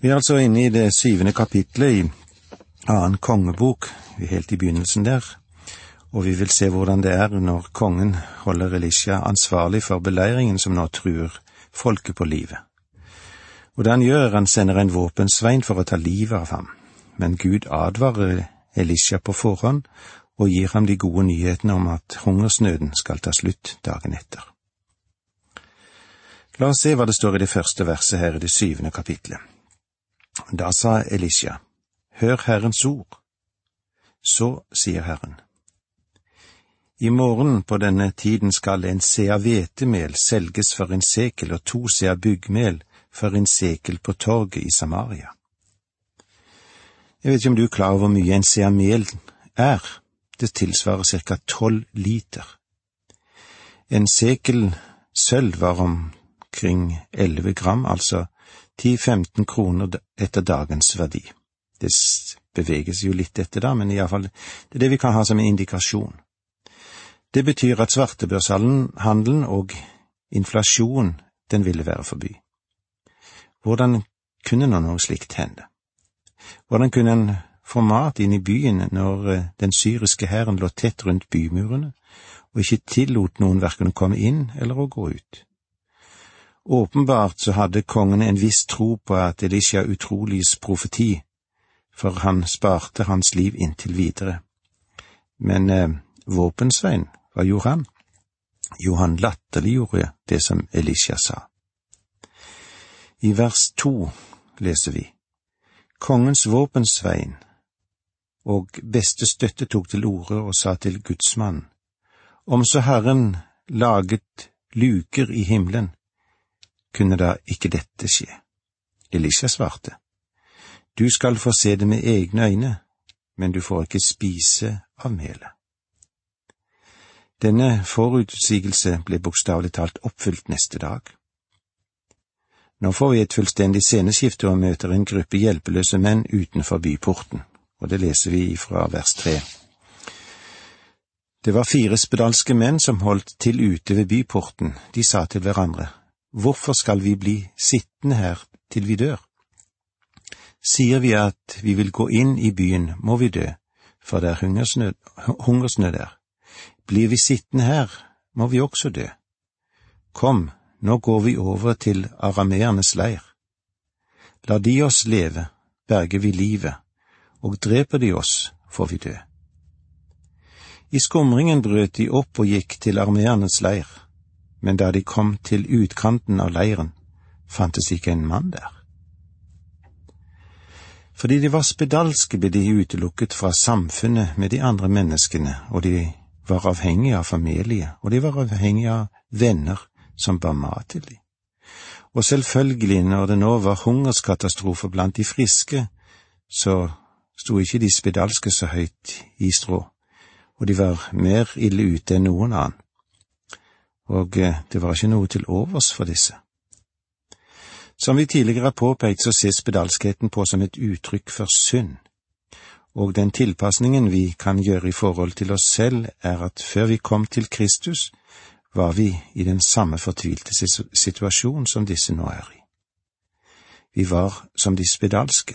Vi er altså inne i det 7. kapitlet i 2. kongebok, vi er helt i begynnelsen der, og vi vil se hvordan det er når kongen holder Elisha ansvarlig for beleiringen som nå truer folket på livet. Og det han gjør, han sender en våpensvein for å ta livet av ham, men Gud advarer Elisha på forhånd og gir ham de gode nyhetene om at hungersnøden skal ta slutt dagen etter. La oss se hva det står i det første verset her i det 7. kapitlet. Da sa Elisha, hør Herrens ord. Så sier Herren, i morgen på denne tiden skal en sea hvetemel selges for en sekel og 2 sea byggmel for en sekel på torget i Samaria. Jeg vet ikke om du er klar over hvor mye en sea mel er. Det tilsvarer ca. 12 liter. En sekel sølv var omkring 11 gram, altså 10-15 kroner etter dagens verdi. Det beveges jo litt etter da, men i alle fall det er det vi kan ha som en indikasjon. Det betyr at svartebørshandelen og inflasjon, den ville være forbi. Hvordan kunne noe slikt hende? Hvordan kunne en få mat inn i byen når den syriske hæren lå tett rundt bymurene, og ikke tillot noen hverken å komme inn eller å gå ut? Åpenbart så hadde kongen en viss tro på at Elisha utrolis profeti, for han sparte hans liv inntil videre. Men våpensvein, hva gjorde han? Jo, han latterliggjorde det som Elisha sa. I vers 2 leser vi, kongens våpensvein og beste støtte tok til orde og sa til Guds mann, om så Herren laget luker i himmelen, kunne da ikke dette skje? Elisha svarte, du skal få se det med egne øyne, men du får ikke spise av melet. Denne forutsigelse ble bokstavelig talt oppfylt neste dag. Nå får vi et fullstendig sceneskifte og møter en gruppe hjelpeløse menn utenfor byporten, og det leser vi fra vers 3. Det var 4 spedalske menn som holdt til ute ved byporten. De sa til hverandre, hvorfor skal vi bli sittende her til vi dør? Sier vi at vi vil gå inn i byen, må vi dø, for det er hungersnød der. Blir vi sittende her, må vi også dø. Kom, nå går vi over til arameernes leir. La de oss leve, berger vi livet, og dreper de oss, får vi dø. I skumringen brøt de opp og gikk til arameernes leir, men da de kom til utkanten av leiren, fantes ikke en mann der. Fordi de var spedalske ble de utelukket fra samfunnet med de andre menneskene, og de var avhengige av familie, og de var avhengige av venner som bar mat til dem. Og selvfølgelig, når det nå var hungerskatastrofe blant de friske, så sto ikke de spedalske så høyt i strå, og de var mer ille ute enn noen annen. Og det var ikke noe til overs for disse. Som vi tidligere har påpekt, så ses spedalskheten på som et uttrykk for synd. Og den tilpasningen vi kan gjøre i forhold til oss selv er at før vi kom til Kristus, var vi i den samme fortvilte situasjon som disse nå er i. Vi var som de spedalske.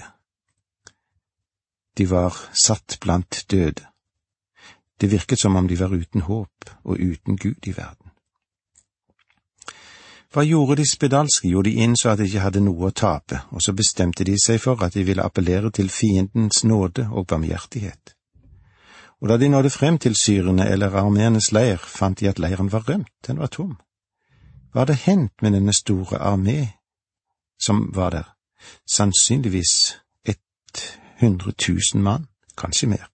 De var satt blant døde. Det virket som om de var uten håp og uten Gud i verden. Hva gjorde de spedalske? Jo, de innså at de ikke hadde noe å tape, og så bestemte de seg for at de ville appellere til fiendens nåde og barmhjertighet. Og da de nådde frem til syrene eller armeernes leir, fant de at leiren var rømt, den var tom. Hva hadde hendt med denne store armé som var der? Sannsynligvis 100 000 mann, kanskje mer.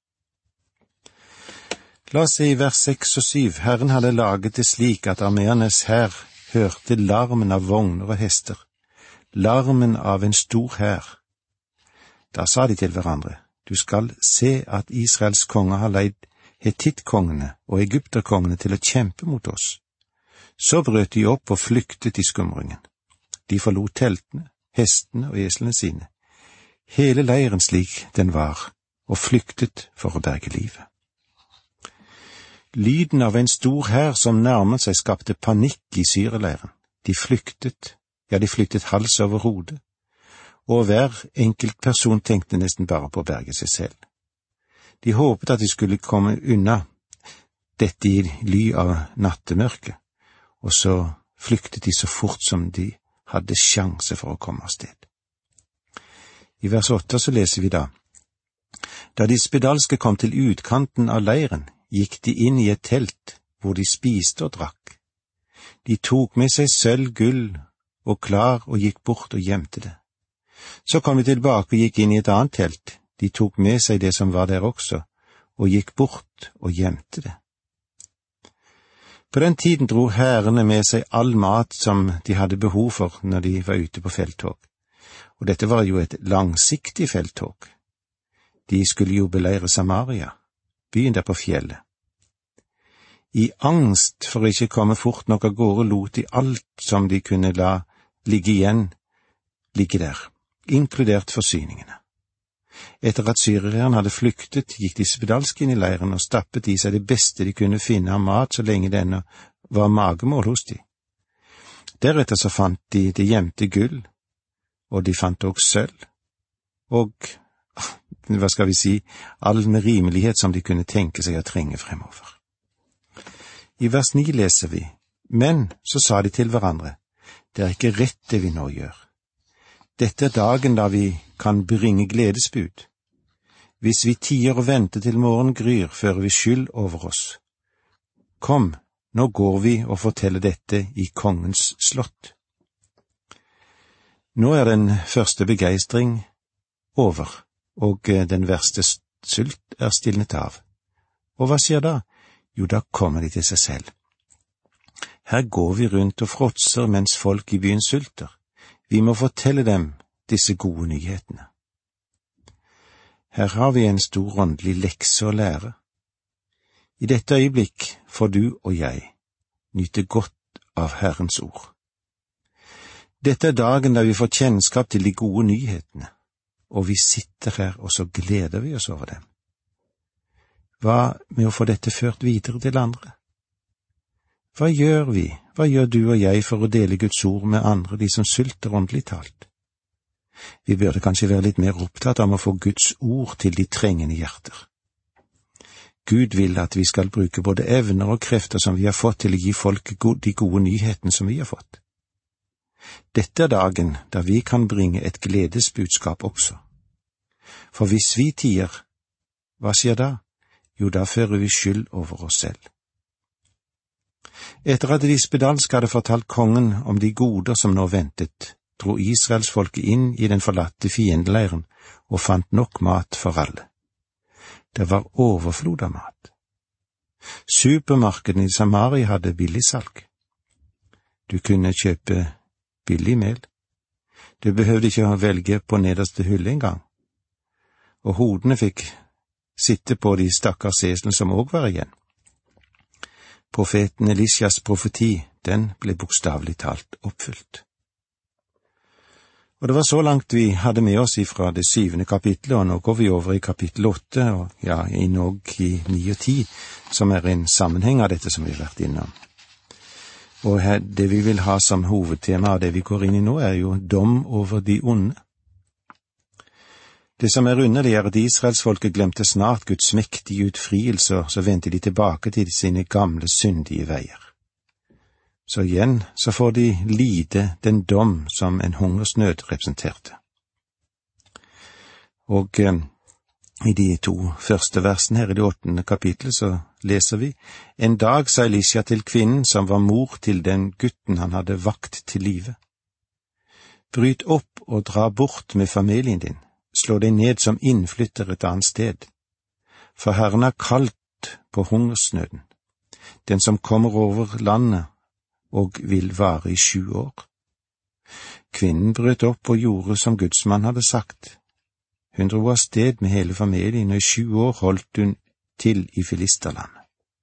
La oss se i vers 6 og 7. Herren hadde laget det slik at armeernes hær hørte larmen av vogner og hester, larmen av en stor hær. Da sa de til hverandre, du skal se at Israels konge har leid hetittkongene og egypterkongene til å kjempe mot oss. Så brøt de opp og flyktet i skumringen. De forlot teltene, hestene og eslene sine, hele leiren slik den var, og flyktet for å berge livet. Lyden av en stor hær som nærmet seg skapte panikk i syreleiren. De flyktet hals over hode, og hver enkelt person tenkte nesten bare på å berge seg selv. De håpet at de skulle komme unna dette i ly av nattemørket, og så flyktet de så fort som de hadde sjanse for å komme av sted. I vers 8 så leser vi da: Da de spedalske kom til utkanten av leiren, gikk de inn i et telt, hvor de spiste og drakk. De tok med seg sølv, gull og klar og gikk bort og gjemte det. Så kom de tilbake og gikk inn i et annet telt. De tok med seg det som var der også, og gikk bort og gjemte det. På den tiden dro hærene med seg all mat som de hadde behov for når de var ute på felttog. Og dette var jo et langsiktig felttog. De skulle jo beleire Samaria, byen der på fjellet. I angst for ikke komme fort nok av gårde lot de alt som de kunne la ligge igjen, ligge der, inkludert forsyningene. Etter at syrerne hadde flyktet, gikk de spedalske inn i leiren og stappet i seg det beste de kunne finne av mat så lenge denne var magemål hos de. Deretter så fant de det gjemte gull, og de fant også sølv, og, all med rimelighet som de kunne tenke seg å trenge fremover. I vers 9 leser vi: Men så sa de til hverandre, det er ikke rett det vi nå gjør. Dette er dagen da vi kan bringe gledesbud. Hvis vi tier og venter til morgen gryr, fører vi skyld over oss. Kom, nå går vi og forteller dette i kongens slott. Nå er den første begeistring over, og den verste sult er stilnet av. Og hva skjer da? Jo, da kommer de til seg selv. Her går vi rundt og fråtser mens folk i byen sulter. Vi må fortelle dem disse gode nyhetene. Her har vi en stor åndelig lekse å lære. I dette øyeblikk får du og jeg nyte godt av Herrens ord. Dette er dagen da vi får kjennskap til de gode nyhetene, og vi sitter her og så gleder vi oss over dem. Hva med å få dette ført videre til andre? Hva gjør du og jeg for å dele Guds ord med andre, de som sulter åndelig talt? Vi burde kanskje være litt mer opptatt om å få Guds ord til de trengende hjerter. Gud vil at vi skal bruke både evner og krefter som vi har fått til å gi folk de gode nyhetene som vi har fått. Dette er dagen da vi kan bringe et gledesbudskap også. For hvis vi tier, hva skjer da? Jo, da fører vi skyld over oss selv. Etter at de spedalske hadde fortalt kongen om de goder som nå ventet, dro Israelsfolket inn i den forlatte fiendeleiren og fant nok mat for alle. Det var overflod av mat. Supermarkedene i Samaria hadde billigsalg. Du kunne kjøpe billig mel. Du behøvde ikke å velge på nederste hylle engang. Og hodene fikk sitte på de stakkars eslene som også var igjen. Profeten Elisjas profeti, den ble bokstavelig talt oppfylt. Og det var så langt vi hadde med oss ifra det 7. kapitlet, og nå går vi over i kapittel 8, og i 9 og 10, som er en sammenheng av dette som vi har vært innom. Og det vi vil ha som hovedtema av det vi går inn i nå, er jo dom over de onde. Det som er underlig er at Israelsfolket glemte snart Guds mektige utfrielse, og så vendte de tilbake til sine gamle syndige veier. Så igjen så får de lide den dom som en hungersnød representerte. Og i de 2 første versene her i det 8. kapitlet så leser vi: En dag sa Elisha til kvinnen som var mor til den gutten han hadde vakt til live: Bryt opp og dra bort med familien din, slå deg ned som innflytter et annet sted. For Herren har kalt på hungersnøden, den som kommer over landet og vil vare i 7 år. Kvinnen brøt opp og gjorde som Guds mann hadde sagt. Hun dro av sted med hele familien, og i 7 år holdt hun til i Filisterlandet.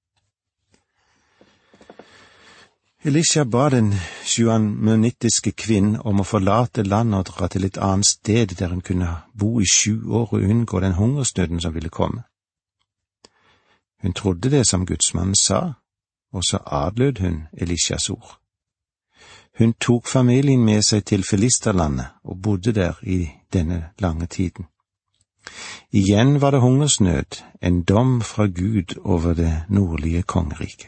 Elisha ba den sjuamanittiske kvinnen om å forlate landet og dra til et annet sted der hun kunne bo i 7 år og unngå den hungersnøden som ville komme. Hun trodde det som Gudsmannen sa, og så adlød hun Elishas ord. Hun tok familien med seg til Filisterlandet og bodde der i denne lange tiden. Igjen var det hungersnød, en dom fra Gud over det nordlige kongeriket.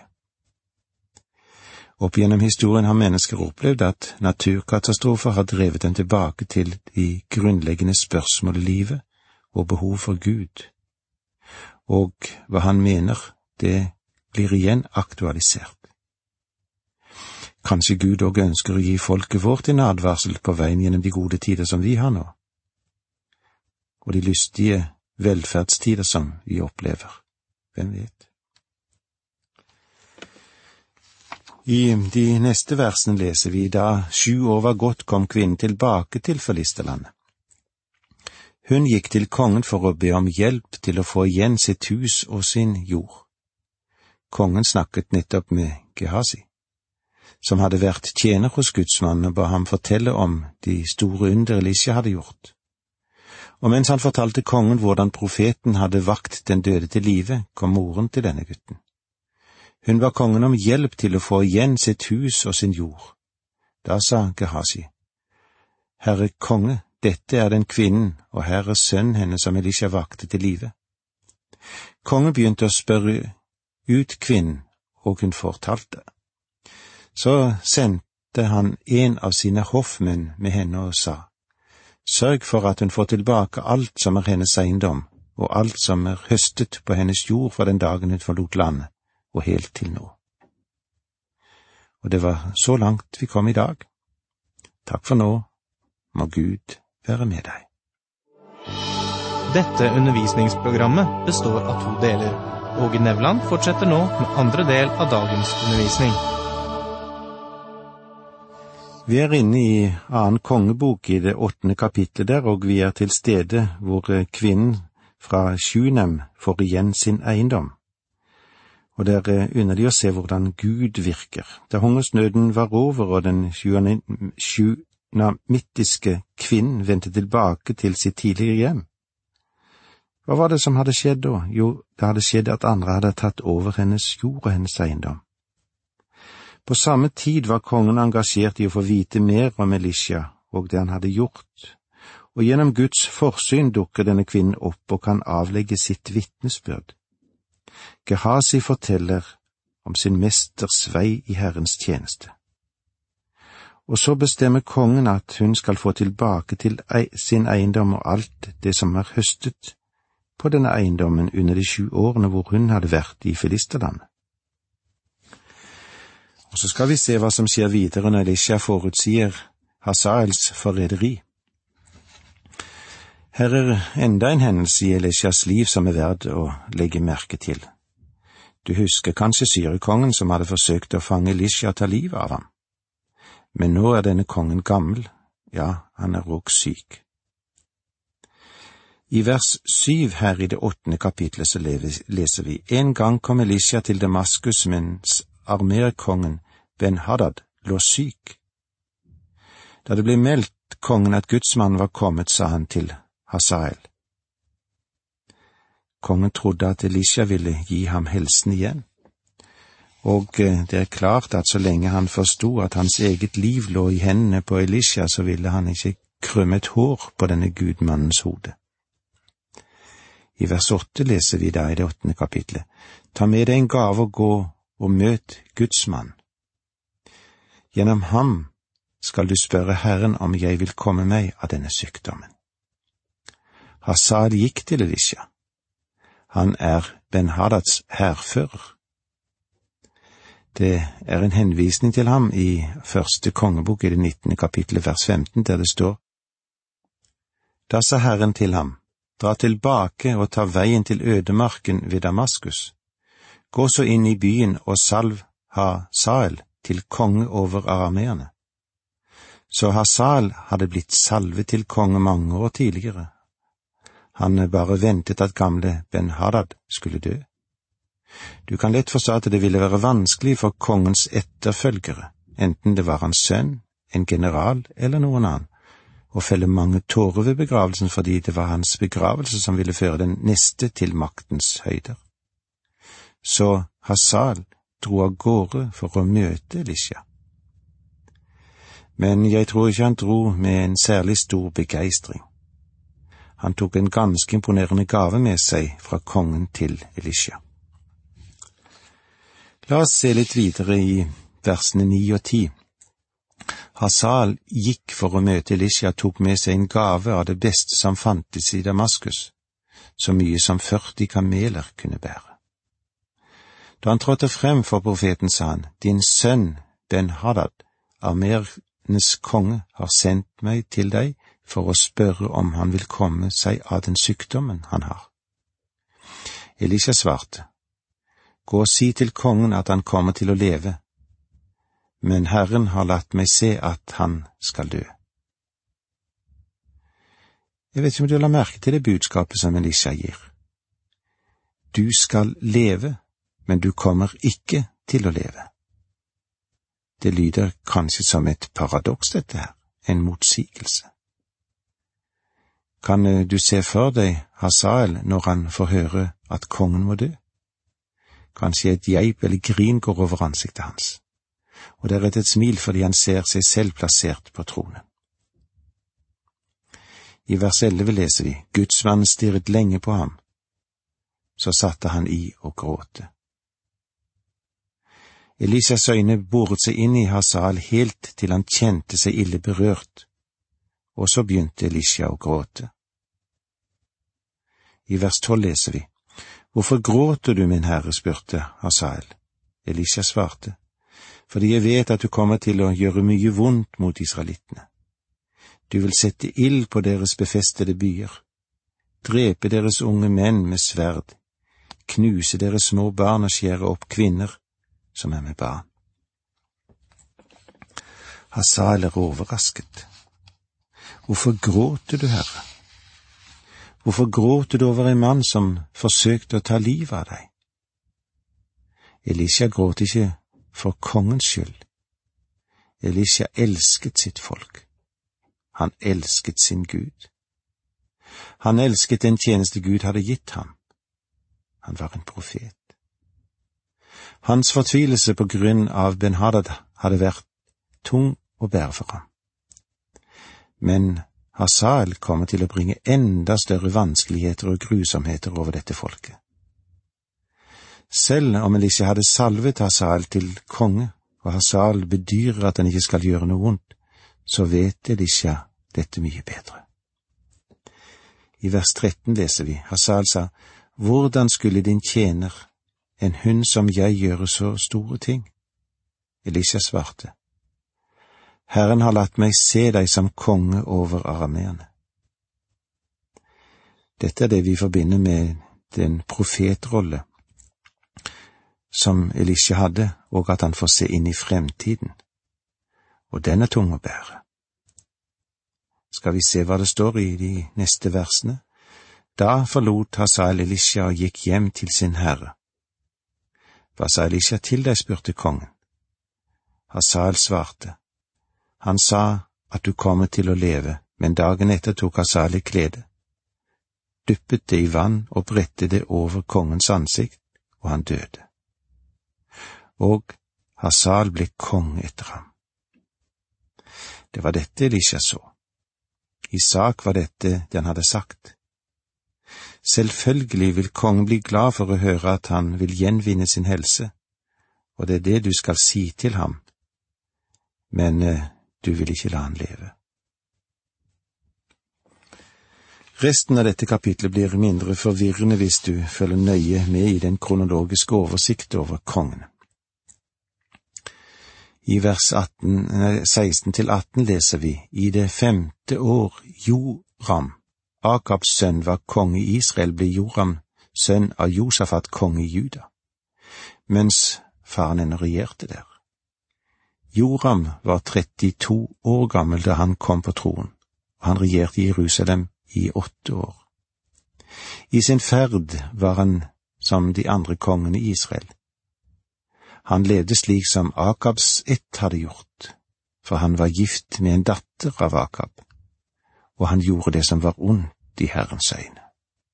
Opp gjennom historien har mennesker opplevd at naturkatastrofer har drevet dem tilbake til de grunnleggende spørsmål i livet og behov for Gud. Og hva han mener, det blir igjen aktualisert. Kanskje Gud også ønsker å gi folket vårt en advarsel på veien gjennom de gode tider som vi har nå, og de lystige velferdstider som vi opplever. Hvem vet? I de neste versene leser vi: Da 7 år var gått, kom kvinnen tilbake til Filisterlandet. Hun gikk til kongen for å be om hjelp til å få igjen sitt hus og sin jord. Kongen snakket nettopp med Gehazi, som hadde vært tjener hos gudsmannen, og ba ham fortelle om de store under Elisha hadde gjort. Og mens han fortalte kongen hvordan profeten hadde vakt den døde til live, kom moren til denne gutten. Hun ba kongen om hjelp til å få igjen sitt hus og sin jord. Da sa Gehazi: Herre konge, dette er den kvinnen, og her er sønnen hennes som Elisha vakte til live. Kongen begynte å spørre ut kvinnen, og hun fortalte. Så sendte han en av sine hoffmenn med henne og sa: Sørg for at hun får tilbake alt som er hennes eiendom, og alt som er høstet på hennes jord fra den dagen hun forlot landet, og helt til nå. Og det var så langt vi kom i dag. Takk for nå. Må Gud være med deg. Dette undervisningsprogrammet består av 2 deler. Åge Nevland fortsetter nå med andre del av dagens undervisning. Vi er inne i 2. kongebok i det 8. kapitlet der, og vi er til stede hvor kvinnen fra Sjunem får igjen sin eiendom. Og det er underlig å se hvordan Gud virker. Da hungersnøden var over og den sjunamittiske kvinnen vendte tilbake til sitt tidligere hjem. Hva var det som hadde skjedd da? Jo, det hadde skjedd at andre hadde tatt over hennes jord og hennes eiendom. På samme tid var kongen engasjert i å få vite mer om Elisha og det han hadde gjort, og gjennom Guds forsyn dukker denne kvinnen opp og kan avlegge sitt vitnesbyrd. Gehazi forteller om sin mesters vei i Herrens tjeneste. Og så bestemmer kongen at hun skal få tilbake til sin eiendom og alt det som er høstet på denne eiendommen under de 7 årene hvor hun hadde vært i Filisterlandet. Og så skal vi se hva som skjer videre når Elisha forutsier Hazaels forræderi. Her er enda en hendelse i Elishas liv som er verd å legge merke til. Du husker kanskje syrekongen som hadde forsøkt å fange Elisha og ta livet av ham. Men nå er denne kongen gammel, ja, han er også syk. I vers 7 her i det 8. kapitlet så leser vi: En gang kom Elisha til Damaskus mens armerkongen Ben-Hadad lå syk. Da det ble meldt kongen at gudsmannen var kommet, sa han til Hazael. Kongen trodde at Elisha ville gi ham helsen igjen, og det er klart at så lenge han forstod at hans eget liv lå i hendene på Elisha, så ville han ikke krømme et hår på denne gudmannens hode. I vers 8 leser vi da i det 8. kapitlet: Ta med deg en gave og gå og møt gudsmann. Gjennom ham skal du spørre Herren om jeg vil komme meg av denne sykdommen. Hazael gikk til Elisha. Han er Ben-Hadads hærfører. Det er en henvisning til ham i 1. kongebok i det 19. kapitlet vers 15, der det står: Da sa Herren til ham: Dra tilbake og ta veien til ødemarken ved Damaskus. Gå så inn i byen og salv Hazael til konge over arameerne. Så Hazael hadde blitt salvet til konge mange år tidligere. Han bare ventet at gamle Ben-Hadad skulle dø. Du kan lett forstå at det ville være vanskelig for kongens etterfølgere, enten det var hans sønn, en general eller noen annen, å felle mange tårer ved begravelsen fordi det var hans begravelse som ville føre den neste til maktens høyder. Så Hazael dro av gårde for å møte Elisha. Men jeg tror ikke han dro med en særlig stor begeistring. Han tok en ganske imponerende gave med seg fra kongen til Elisha. La oss se litt videre i versene 9 og 10. Hazael gikk for å møte Elisha og tok med seg en gave av det beste som fantes i Damaskus, så mye som 40 kameler kunne bære. Da han trådte frem for profeten, sa han, «Din sønn Ben-Hadad, armeernes konge, har sendt meg til deg for å spørre om han vil komme seg av den sykdommen han har.» Elisha svarte, «Gå og si til kongen at han kommer til å leve, men Herren har latt meg se at han skal dø.» Jeg vet ikke om du la merke til det budskapet som Elisha gir. Du skal leve, men du kommer ikke til å leve. Det lyder kanskje som et paradoks, dette her, en motsigelse. Kan du se for deg Hazael når han får høre at kongen må dø? Kanskje et geip eller grin går over ansiktet hans, og det er et smil fordi han ser seg selv plassert på tronen. I vers 11 leser vi, Gudsmannen stirret lenge på ham, så satte han i og gråte. Elisas øyne boret seg inn i Hazael helt til han kjente seg ille berørt, og så begynte Elisha å gråte. I vers 12 leser vi, «Hvorfor gråter du, min herre?» spurte Hazael. Elisha svarte, «Fordi jeg vet at du kommer til å gjøre mye vondt mot israelittene. Du vil sette ild på deres befestede byer, drepe deres unge menn med sverd, knuse deres små barn og skjære opp kvinner som er med barn.» Hazael er overrasket. «Hvorfor gråter du, Herre? Hvorfor gråter du over en mann som forsøkte å ta livet av deg?» Elisha gråt ikke for kongens skyld. Elisha elsket sitt folk. Han elsket sin Gud. Han elsket den tjeneste Gud hadde gitt ham. Han var en profet. Hans fortvilelse på grunn av Ben-Hadad hadde vært tung å bære for ham. Men Hazael kommer til å bringe enda større vanskeligheter og grusomheter over dette folket. Selv om Elisha hadde salvet Hazael til konge, og Hazael bedyrer at han ikke skal gjøre noe vondt, så vet Elisha dette mye bedre. I vers 13 leser vi, Hazael sa, «Hvordan skulle din tjener, en hund som jeg, gjøre så store ting?» Elisha svarte, «Herren har latt meg se deg som konge over arameerne.» Dette er det vi forbinder med den profetrolle som Elisha hadde, og at han får se inn i fremtiden. Og den er tung å bære. Skal vi se hva det står i de neste versene? Da forlot Hazael Elisha og gikk hjem til sin herre. «Hva sa Elisha til deg?» spurte kongen. Hazael svarte, «Han sa at du kommer til å leve», men dagen etter tok Hazael et klede, dyppet det i vann og bredte det over kongens ansikt, og han døde. Og Hazael ble konge etter ham. Det var dette Elisha så. I sak var dette det han hadde sagt. Selvfølgelig vil kongen bli glad for å høre at han vil gjenvinne sin helse, og det er det du skal si til ham, men du vil ikke la han leve. Resten av dette kapitlet blir mindre forvirrende hvis du følger nøye med i den kronologiske oversikt over kongen. I vers 16-18 leser vi, i det 5. år Joram, Akabs sønn, var konge i Israel, ble Joram sønn av Josafat konge i Juda, mens faren ennå regjerte der. Joram var 32 år gammel da han kom på tronen, og han regjerte i Jerusalem i 8 år. I sin ferd var han som de andre kongene i Israel. Han levde slik som Akabs ett hadde gjort, for han var gift med en datter av Akab, og han gjorde det som var ondt i Herrens øyne.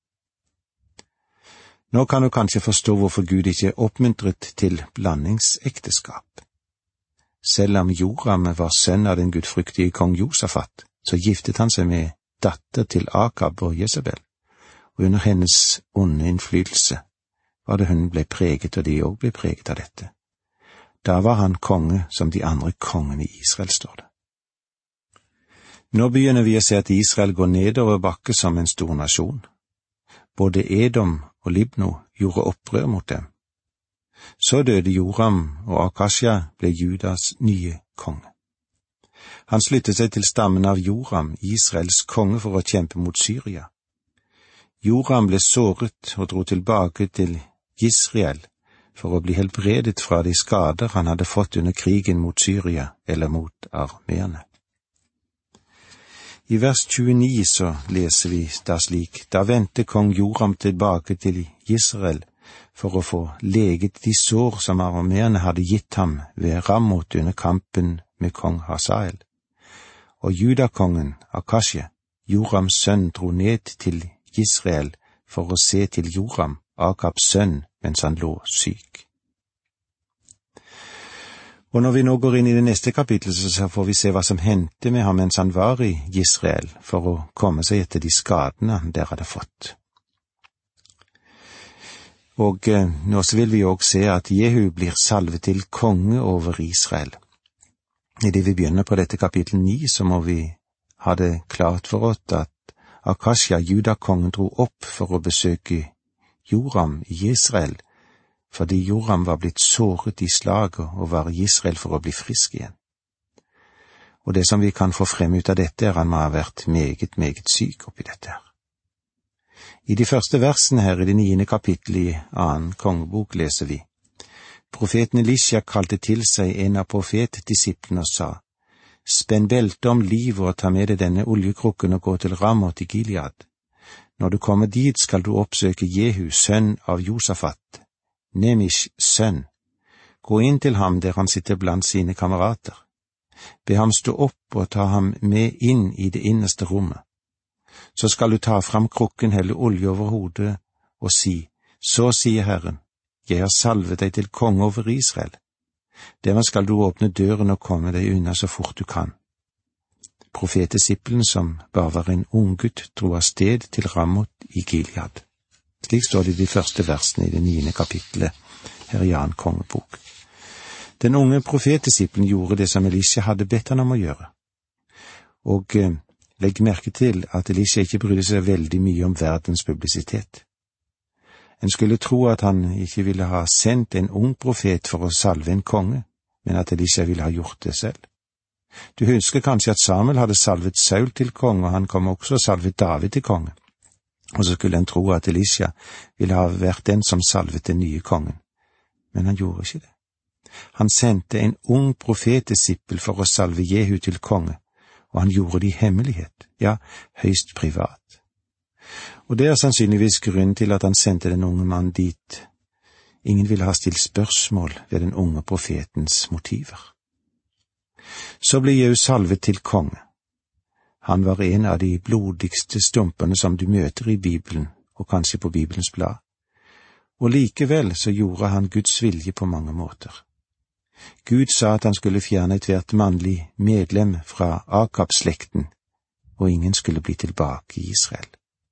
Nå kan du kanskje forstå hvorfor Gud ikke oppmuntret til blandingsekteskap. Selv om Joram var sønn av den gudfryktige kong Josafat, så giftet han seg med datter til Akab og Jezebel, og under hennes onde innflytelse var det hun ble preget, og de også ble preget av dette. Da var han konge som de andre kongene i Israel, står det. Nå begynner vi å se at Israel går nedover bakke som en stor nasjon. Både Edom og Libno gjorde opprør mot dem. Så døde Joram, og Akasja ble Judas nye konge. Han sluttet seg til stammen av Joram, Israels konge, for å kjempe mot Syria. Joram ble såret og dro tilbake til Israel for å bli helbredet fra de skader han hadde fått under krigen mot Syria eller mot armeerne. I vers 29 så leser vi da slik: Da vendte kong Joram tilbake til Israel for å få leget de sår som armeerne hadde gitt ham ved Rammot under kampen med kong Hazael. Og judakongen Akasja, Jorams sønn, dro ned til Israel for å se til Joram, Akabs sønn, mens han lå syk. Og når vi nå går inn i det neste kapitlet, så får vi se hva som hendte med ham mens han var i Israel, for å komme seg etter de skadene han der hadde fått. Og nå så vil vi også se at Jehu blir salvet til konge over Israel. I det vi begynner på dette kapittel 9, så må vi ha det klart for oss at Akasja, judakongen, dro opp for å besøke Joram i Israel, fordi Joram var blitt såret i slaget og var i Israel for å bli frisk igjen. Og det som vi kan få frem ut av dette, er at han må ha vært meget, meget syk oppi dette her. I de første versene her i det 9. kapittel i 2. kongebok leser vi: Profeten Elisha kalte til seg en av profetdisiplene og sa: Spenn belte om livet og ta med deg denne oljekrukken og gå til Rammot i Gilead. Når du kommer dit, skal du oppsøke Jehu, sønn av Josafat, Nemish sønn. Gå inn til ham der han sitter blant sine kamerater. Be ham stå opp og ta ham med inn i det innerste rommet. Så skal du ta fram krukken, helle olje over hodet og si: Så sier Herren, jeg har salvet deg til konge over Israel. Dermed skal du åpne døren og komme deg unna så fort du kan. Profetdisippelen, som bare var en unggutt, dro av sted til Rammot i Gilead. Slik står det i de første versene i det 9. kapittelet her i 2. kongebok. Den unge profetdisippelen gjorde det som Elisha hadde bedt han om å gjøre. Og legg merke til at Elisha ikke brydde seg veldig mye om verdens publisitet. En skulle tro at han ikke ville ha sendt en ung profet for å salve en konge, men at Elisha ville ha gjort det selv. Du husker kanskje at Samuel hadde salvet Saul til konge, og han kom også og salvet David til konge. Og så skulle en tro at Elisha ville ha vært den som salvet den nye kongen. Men han gjorde ikke det. Han sendte en ung profetdisippel for å salve Jehu til konge, og han gjorde det i hemmelighet, ja, høyst privat. Og det er sannsynligvis grunnen til at han sendte den unge mann dit. Ingen ville ha stilt spørsmål ved den unge profetens motiver. Så ble Jehu salvet til konge. Han var en av de blodigste stumpene som du møter i Bibelen, og kanskje på Bibelens blad. Og likevel så gjorde han Guds vilje på mange måter. Gud sa at han skulle fjerne ethvert mannlig medlem fra Akab-slekten, og ingen skulle bli tilbake i Israel.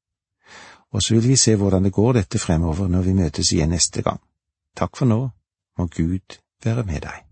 Og så vil vi se hvordan det går dette fremover når vi møtes igjen neste gang. Takk for nå, må Gud være med deg.